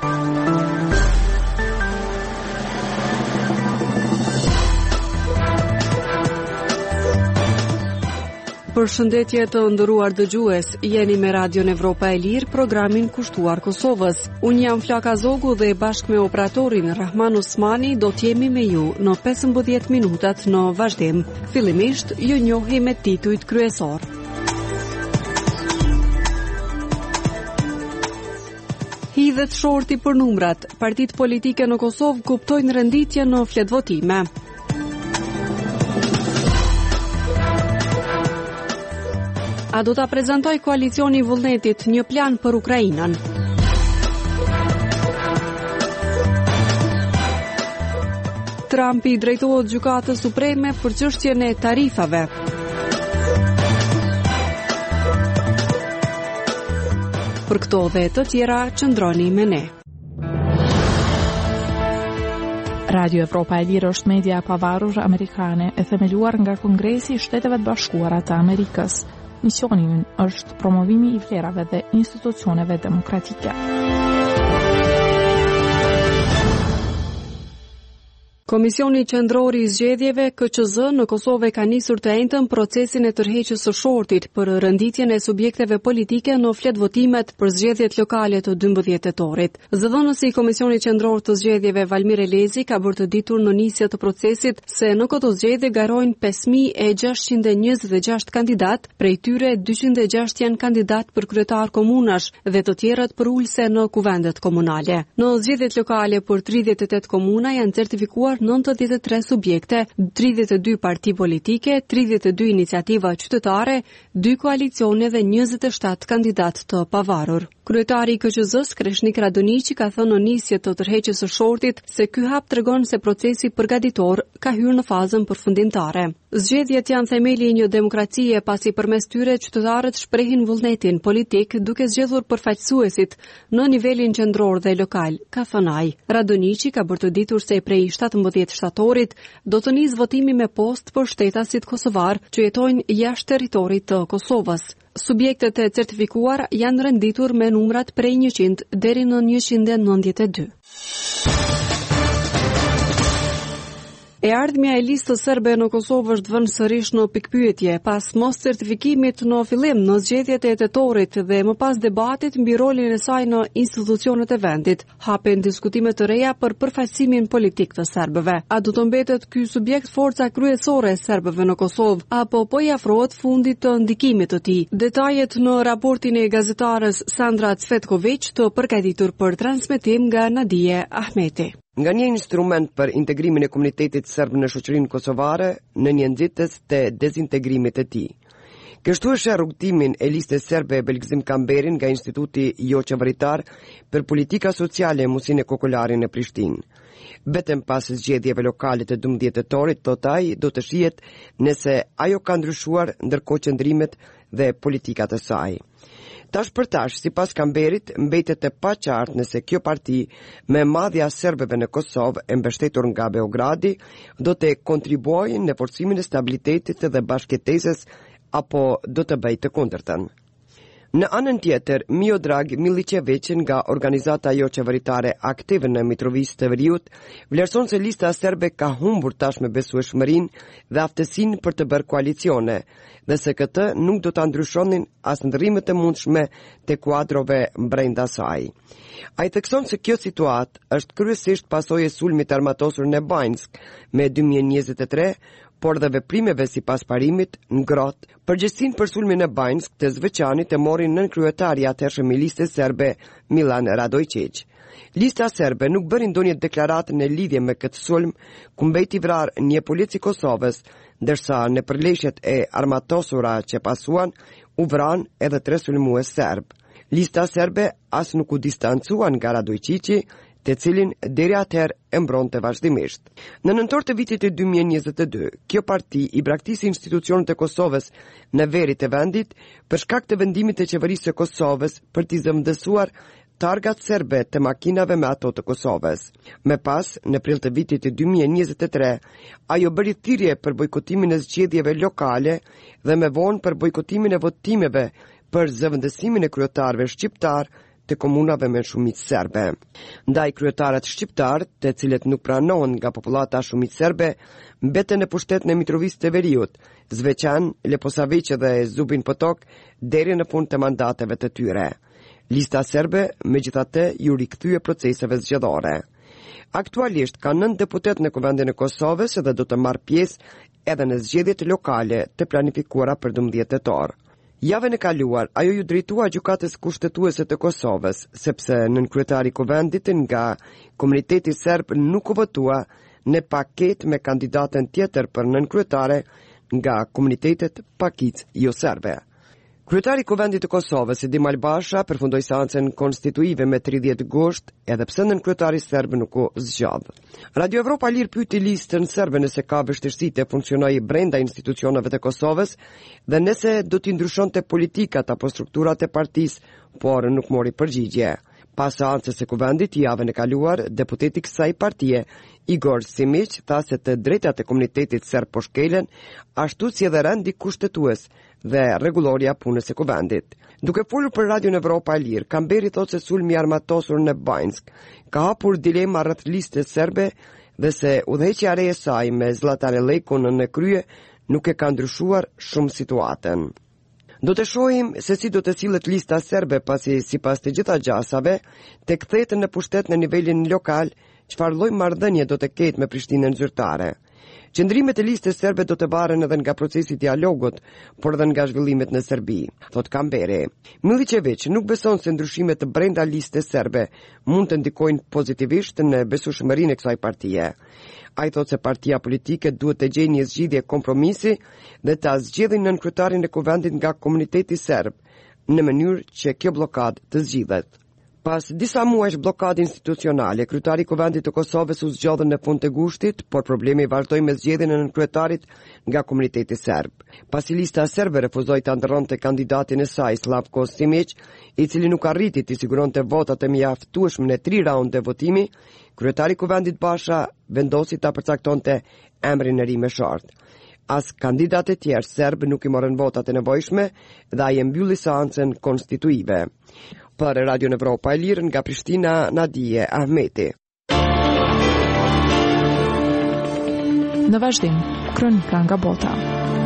Përshëndetje të nderuar dëgjues, jeni me Radion Evropa e Lirë, programin kushtuar Kosovës. Unë jam Flaka Zogu dhe bashkë me operatorin Rahman Usmani do t'jemi me ju në 15 minutat në vazhdim. Fillimisht, ju njohi me titujt kryesor. Hidhet shorti për numrat. Partitë politike në Kosovë kuptojnë renditje në fletvotime. A do ta prezantoj koalicioni i vullnetit një plan për Ukrainën? Trumpi drejtohet Gjykatës Supreme për çështjen e tarifave. Për këto dhe të tjera, qëndroni me ne. Radio Evropa e Lirë është media e pavarur amerikane e themeluar nga Kongresi i Shteteve të Bashkuara të Amerikës. Misioni ynë është promovimi i vlerave dhe institucioneve demokratike. Komisioni Qendror i Zgjedhjeve KQZ në Kosovë ka nisur të njëjtën procesin e tërheqjes së shortit për renditjen e subjekteve politike në fletvotimet për zgjedhjet lokale të 12 tetorit. Zëdhënësi i Komisionit Qendror të Zgjedhjeve Valmir Elezi ka bërë të ditur në nisje të procesit se në këto zgjedhje garojnë 5626 kandidat, prej tyre 206 janë kandidat për kryetar komunash dhe të tjerët për ulse në kuvendet komunale. Në zgjedhjet lokale për 38 komuna janë certifikuar 93 subjekte, 32 parti politike, 32 iniciativa qytetare, 2 koalicione dhe 27 kandidat të pavarur. Kryetari i KQZ-s, Kreshnik Radoniqi, ka thënë në nisje të tërheqjes së shortit se ky hap tregon se procesi përgatitor ka hyrë në fazën përfundimtare. Zgjedhjet janë themeli i një demokracie pasi përmes tyre qytetarët shprehin vullnetin politik duke zgjedhur përfaqësuesit në nivelin qendror dhe lokal, ka thënë ai. Radoniqi ka bërë të ditur se prej 17 shtatorit do të nisë votimi me postë për shtetasit kosovar që jetojnë jashtë territorit të Kosovës. Subjektet e certifikuar janë renditur me numrat prej 100 deri në 192. E ardhmja e listës serbe në Kosovë është vënë sërish në pikpyetje pas mos certifikimit në fillim në zgjedhjet e tetorit dhe më pas debatit mbi rolin e saj në institucionet e vendit. Hapen diskutime të reja për përfaqësimin politik të serbëve. A do të mbetet ky subjekt forca kryesore e serbëve në Kosovë apo po i afrohet fundit të ndikimit të tij? Detajet në raportin e gazetarës Sandra Cvetković të përgatitur për transmetim nga Nadije Ahmeti. Nga një instrument për integrimin e komunitetit serb në shoqërinë kosovare në një nxitës të dezintegrimit të tij. Kështu është rrugtimin e listës serbe Belgzim Kamberin nga Instituti jo qeveritar për politika sociale Musine Kokolari në Prishtinë. Vetëm pas zgjedhjeve lokale të 12 tetorit, thot ai, do të shihet nëse ajo ka ndryshuar ndërkohë qëndrimet dhe politikat e saj. Tash për tash, sipas Kamberit, mbetet e paqartë nëse kjo parti me madhja serbëve në Kosovë e mbështetur nga Beogradi do të kontribuojë në forcimin e stabilitetit dhe bashkëtesës apo do të bëjë të kundërtën. Në anën tjetër, Miodrag Milicevic nga organizata jo qeveritare aktive në Mitrovica të Veriut vlerëson se lista serbe ka humbur tashmë besueshmërinë dhe aftësinë për të bërë koalicione dhe se këtë nuk do ta ndryshonin as ndrrimet e mundshme të kuadrove brenda saj. Ai thekson se kjo situatë është kryesisht pasojë e sulmit armatosur në Banjsk me 2023, por dhe veprimeve si pas parimit në grot, përgjegjësinë për sulmin e Banjsk të Zvečanit e mori nën kryetari atëhershëm i listës serbe Milan Radojčić. Lista serbe nuk bëri ndonjë deklaratë në lidhje me këtë sulm, ku mbeti vrarë një polic i Kosovës, ndërsa në përleshjet e armatosura që pasuan, u vran edhe 3 sulmues serb. Lista serbe as nuk u distancuan nga Radojčići, të cilin deri atëherë e mbronte vazhdimisht. Në nëntor të vitit e 2022, kjo parti i braktisi institucionet e Kosovës në veri të vendit për shkak të vendimit të qeverisë së Kosovës për t'i zëvendësuar targat serbe të makinave me ato të Kosovës. Me pas, në prill të vitit e 2023, ajo bëri thirrje për bojkotimin e zgjedhjeve lokale dhe me vonë për bojkotimin e votimeve për zëvendësimin e kryetarëve shqiptar të komunave me shumicë serbe. Ndaj kryetarët shqiptar, të cilët nuk pranohen nga popullata shumicë serbe, mbeten në pushtet në Mitrovica të Veriut, Zveçan, Leposavić dhe Zubin Potok deri në fund të mandateve të tyre. Lista serbe megjithatë ju rikthye proceseve zgjedhore. Aktualisht ka 9 deputet në Kuvendin e Kosovës dhe do të marrë pjesë edhe në zgjedhjet lokale të planifikuara për 12 tetor. Javën e kaluar, ajo ju drejtua gjykatës kushtetuese të Kosovës, sepse nënkryetari i Kuvendit nga komuniteti serb nuk u votua në paketë me kandidatën tjetër për nënkryetare nga komunitetet pakicë jo serbe. Kryetari i Kuvendit të Kosovës, Dimal Basha, përfundoi seancën konstituive me 30 gusht, edhe pse nënkryetari serb nuk u zgjodh. Radio Evropa Lir pyeti listën serbe nëse ka vështirësi të funksionojë brenda institucioneve të Kosovës dhe nëse do t'i ndryshonte politikat apo strukturat e partisë, por nuk mori përgjigje. Pas seancës së Kuvendit javën e kaluar, deputeti i kësaj partie, Igor Simić, tha se të drejtat e komunitetit serb po shkelen, ashtu si edhe rendi kushtetues dhe rregulloria punës së Kuvendit. Duke folur për Radion Evropa e Lirë, Kamberi thotë se sulmi armatosur në Banjsk ka hapur dilema rreth listës serbe dhe se udhëheqja e re e saj me Zlatan Lekun në krye nuk e ka ndryshuar shumë situatën. Do të shohim se si do të sillet lista serbe pasi sipas të gjitha gjasave të kthehet në pushtet në nivelin lokal, çfarë lloj marrëdhënie do të ketë me Prishtinën zyrtare. Qëndrimet e listës serbe do të varen edhe nga procesi i dialogut, por edhe nga zhvillimet në Serbi, thot Kamberi. Milicević nuk beson se ndryshimet të brenda listës serbe mund të ndikojnë pozitivisht në besueshmërinë e kësaj partie. Ai thot se partia politike duhet të gjejë një zgjidhje kompromisi dhe ta zgjedhin nënkryetarin e Kuvendit nga komuniteti serb, në mënyrë që kjo blokadë të zgjidhet. Pas disa muajsh blokadë institucionale, kryetari i Kuvendit të Kosovës u zgjodhi në fund të gushtit, por problemi vazhdoi me zgjedhjen e nënkryetarit nga komuniteti serb. Pasi lista serbe refuzoi ta ndërronte kandidatin e saj, Slavko Simić, i cili nuk arriti të siguronte votat e mjaftueshme në 3 raunde votimi, kryetari i Kuvendit Basha vendosi ta përcaktonte emrin e ri me shart. As kandidatë e tjerë serb nuk i morën votat e nevojshme dhe ai e mbylli seancën konstituive. Për Radio Evropa e Lirë nga Prishtina, Nadije Ahmeti. Në vazhdim, kronika nga bota.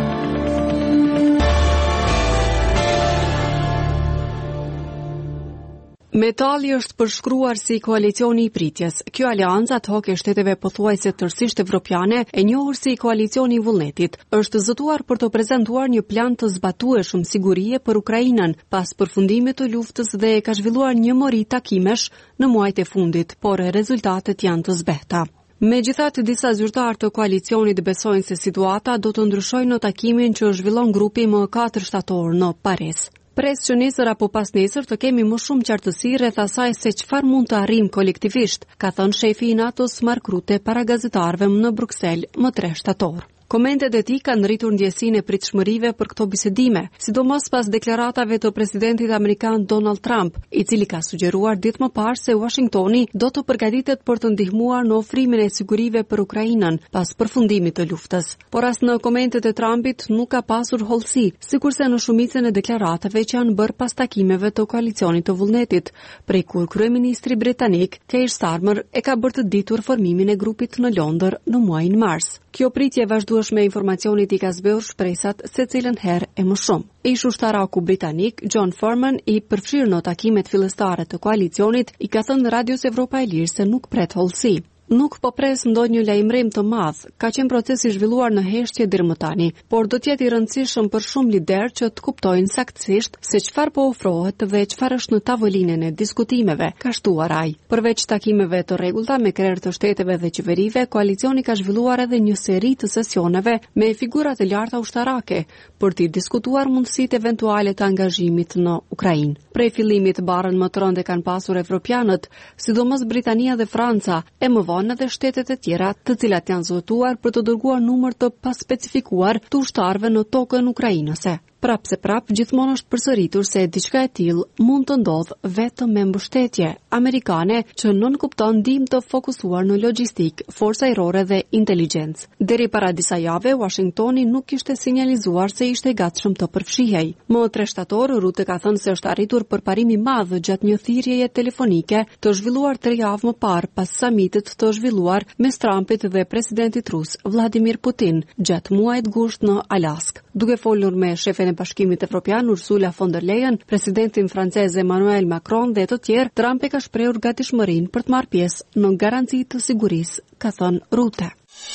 Metalli është përshkruar si koalicioni i pritjes. Kjo aleancë ad hoc e shteteve pothuajse tërësisht evropiane, e njohur si koalicioni i vullnetit, është zëtuar për të prezantuar një plan të zbatueshëm sigurie për Ukrainën pas përfundimit të luftës dhe ka zhvilluar një mori takimesh në muajt e fundit, por rezultatet janë të zbehta. Megjithatë, disa zyrtarë të koalicionit besojnë se situata do të ndryshojë në takimin që zhvillon grupi më 4 shtator në Paris. Pres që nesër apo pas nesër të kemi më shumë qartësi rreth asaj se çfarë mund të arrijmë kolektivisht, ka thënë shefi i NATO-s Mark Rutte para gazetarëve në Bruksel më 3 shtator. Komentet e tij kanë rritur ndjesinë e pritshmërive për këto bisedime, sidomos pas deklaratave të presidentit amerikan Donald Trump, i cili ka sugjeruar ditë më parë se Washingtoni do të përgatitet për të ndihmuar në ofrimin e sigurive për Ukrainën pas përfundimit të luftës. Por as në komentet e Trumpit nuk ka pasur hollësi, sikurse në shumicën e deklaratave që janë bërë pas takimeve të koalicionit të vullnetit, prej kur kryeministri britanik Keir Starmer e ka bërë të ditur formimin e grupit në Londër në muajin mars. Kjo pritje vazhdueshme e informacionit i ka zbeur shpresat se cilën herë e më shumë. Ish ushtarako britanik John Furman, i përfshirë në takimet fillestare të koalicionit, i ka thënë Radios Evropa e Lirë se nuk pret hollësi. Nuk po pres ndonjë lajmërim të madh, ka qenë proces i zhvilluar në heshtje deri më tani, por do të jetë i rëndësishëm për shumë lider që të kuptojnë saktësisht se çfarë po ofrohet dhe çfarë është në tavolinën e diskutimeve, ka shtuar ai. Përveç takimeve të rregullta me krerë të shteteve dhe qeverive, koalicioni ka zhvilluar edhe një seri të sesioneve me figura të larta ushtarake për të diskutuar mundësitë eventuale të angazhimit në Ukrainë. Prej fillimit barrën më të rënde kanë pasur evropianët, sidomos Britania dhe Franca, e më vonë edhe shtetet e tjera, të cilat janë zotuar për të dërguar numër të paspecifikuar të ushtarëve në tokën ukrainase. Prap se prap, gjithmonë është përsëritur se diçka e tillë mund të ndodhë vetëm me mbështetje amerikane që nuk kupton ndihmë të fokusuar në logjistik, forca ajrore dhe inteligjencë. Deri para disa jave, Washingtoni nuk kishte sinjalizuar se ishte i gatshëm të përfshihej. Më 3 shtator, Rutte ka thënë se është arritur përparim i madh gjatë një thirrjeje telefonike të zhvilluar 3 javë më parë pas samitit të zhvilluar mes Trumpit dhe presidentit rus Vladimir Putin gjatë muajit gusht në Alaskë. Duke folur me shefin e Bashkimit Evropian Ursula von der Leyen, presidentin francez Emmanuel Macron dhe të tjerë, Trump e ka shprehur gatishmërinë për të marrë pjesë në garanci të sigurisë, ka thënë Rutte.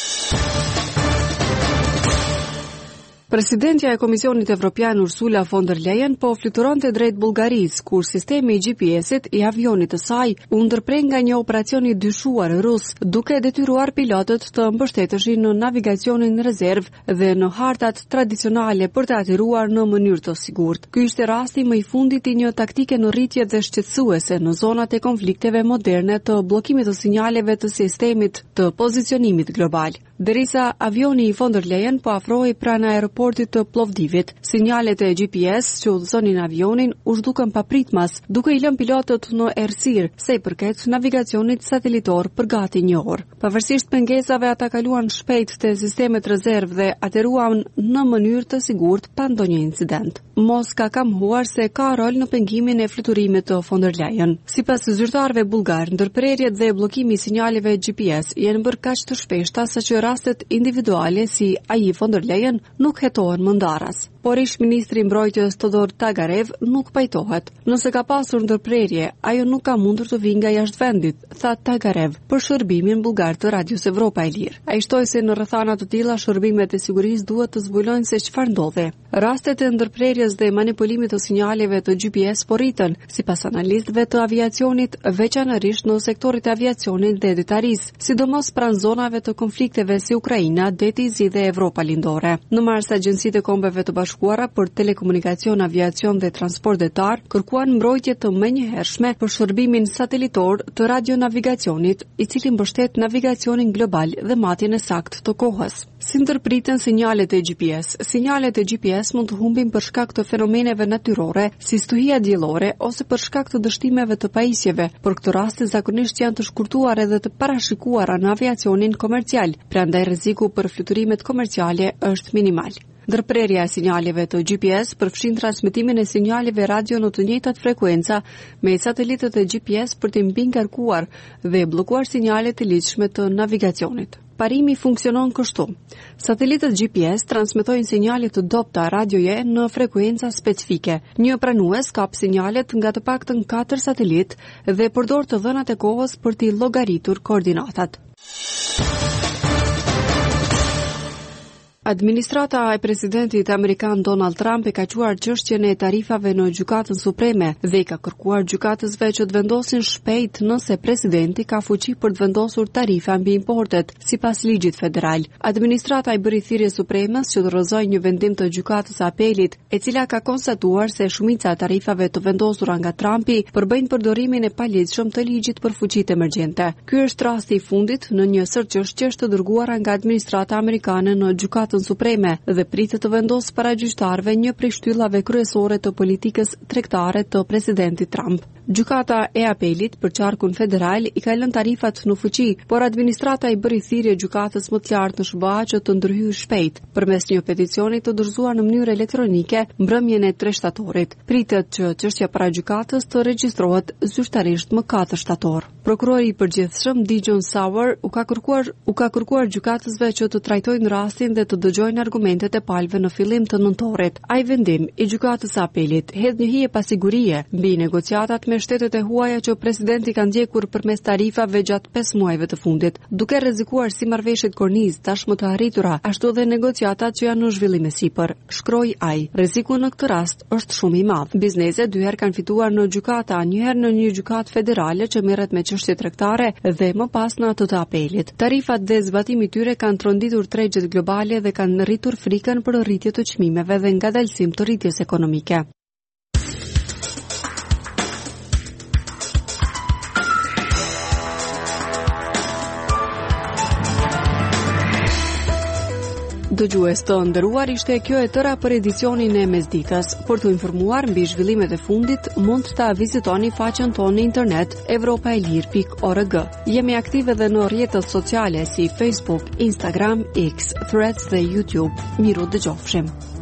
Presidentja e Komisionit Evropian Ursula von der Leyen po fluturonte drejt Bullgarisë, kur sistemi i GPS-it i avionit të saj u ndërprej nga një operacion i dyshuar rus, duke detyruar pilotët të mbështeteshin në navigacionin rezervë dhe në hartat tradicionale për të atiruar në mënyrë të sigurt. Ky ishte rasti më i fundit i një taktike në rritje dhe shqetësuese në zonat e konflikteve moderne të bllokimit të sinjaleve të sistemit të pozicionimit global. Derisa avioni i von der Leyen po afrohej pranë aeroportit të Plovdivit, sinjalet e GPS që udhëzonin avionin u zhdukën papritmas, duke i lënë pilotët në errësirë sa i përket navigacionit satelitor për gati 1 orë. Pavarësisht pengesave, ata kaluan shpejt te sistemet rezervë dhe ateruan në mënyrë të sigurt pa ndonjë incident. Mos ka kamhuar se ka rol në pengimin e fluturimit të von der Leyen. Sipas zyrtarëve bullgar, ndërprerjet dhe bllokimi i sinjaleve GPS janë bërë kaq të shpeshta saqë rastet individuale si ai von der Leyen nuk hetohen më ndaras. Por ish ministri i mbrojtjes Todor Tagarev nuk pajtohet. Nëse ka pasur ndërprerje, ajo nuk ka mundur të vijë nga jashtë vendit, tha Tagarev për shërbimin bullgar të Radios Evropa e Lirë. Ai shtoi se në rrethana të tilla shërbimet e sigurisë duhet të zbulojnë se çfarë ndodhi. Rastet e ndërprerjes dhe manipulimit të sinjaleve të GPS po rritën, sipas analistëve të aviacionit, veçanërisht në sektorit e aviacionit dhe detarisë, sidomos pranë zonave të konflikteve si Ukraina, deti i zi dhe Evropa lindore. Në mars, agjencitë e kombeve të bashkuara për telekomunikacion, aviacion dhe transport detar kërkuan mbrojtje të menjëhershme për shërbimin satelitor të radionavigacionit, i cili mbështet navigacionin global dhe matjen e saktë të kohës. Si ndërpriten sinjalet e GPS? Sinjalet e GPS mund të humbin për shkak të fenomeneve natyrore, si stuhia diellore ose për shkak të dështimeve të pajisjeve. Për këtë rast zakonisht janë të shkurtuar edhe të parashikuara në aviacionin komercial, prandaj rreziku për fluturimet komerciale është minimal. Ndërprerja e sinjaleve të GPS përfshin transmetimin e sinjaleve radio në të njëjtat frekuenca me satelitët e GPS për të mbingarkuar dhe bllokuar sinjalet e lidhshme të navigacionit. Parimi funksionon kështu. Satelitët GPS transmetojnë sinjale të dobta radioje në frekuenca specifike. Një pranues kap sinjalet nga të paktën 4 satelit dhe përdor të dhënat e kohës për t'i llogaritur koordinatat. Administrata e presidentit amerikan Donald Trump e ka quar çështjen e tarifave në Gjykatën Supreme dhe ka kërkuar gjykatësve që të vendosin shpejt nëse presidenti ka fuqi për të vendosur tarifa mbi importet, sipas ligjit federal. Administrata i bëri thirrje Supremës që të rrëzojë një vendim të Gjykatës së Apelit, e cila ka konstatuar se shumica e tarifave të vendosura nga Trumpi përbëjnë përdorimin e paligjshëm të ligjit për fuqitë emergjente. Ky është rasti i fundit në një sër çështjesh të dërguara nga administrata amerikane në Gjykatën Supreme dhe pritet të vendosë para gjyqtarëve një prej shtyllave kryesore të politikës tregtare të presidentit Trump. Gjykata e Apelit për qarkun federal i ka lënë tarifat në fuqi, por administrata i bëri thirrje gjykatës më të lartë në SBA që të ndërhyjë shpejt përmes një peticioni të dorëzuar në mënyrë elektronike mbrëmjen e 3 shtatorit. Pritet që çështja para gjykatës të regjistrohet zyrtarisht më 4 shtator. Prokurori i përgjithshëm Dijon Sauer u ka kërkuar gjykatësve që të trajtojnë rastin dhe të dëgjojnë argumentet e palëve në fillim të nëntorit. Ai vendim i gjykatës së Apelit hedh një hije pasigurie mbi negociatat me shtetet e huaja që presidenti ka ndjekur përmes tarifave gjatë 5 muajve të fundit, duke rrezikuar si marrëveshjet kornizë tashmë të arritura, ashtu dhe negociatat që janë në zhvillim e sipër. Shkroi ai, rreziku në këtë rast është shumë i madh. Bizneset 2 herë kanë fituar në gjykata, një herë në një gjykatë federale që merret me çështje tregtare dhe më pas në atë të Apelit. Tarifat dhe zbatimi i tyre kanë tronditur tregjet globale dhe kanë rritur frikën për rritje të çmimeve dhe ngadalësim të rritjes ekonomike. Dëgjues të nderuar, ishte kjo e tëra për edicionin e mesditës. Për të informuar mbi zhvillimet e fundit, mund ta vizitoni faqen tonë në internet evropaelir.org. Jemi aktive edhe në rrjetet sociale si Facebook, Instagram, X, Threads dhe YouTube. Miru dëgjofshim.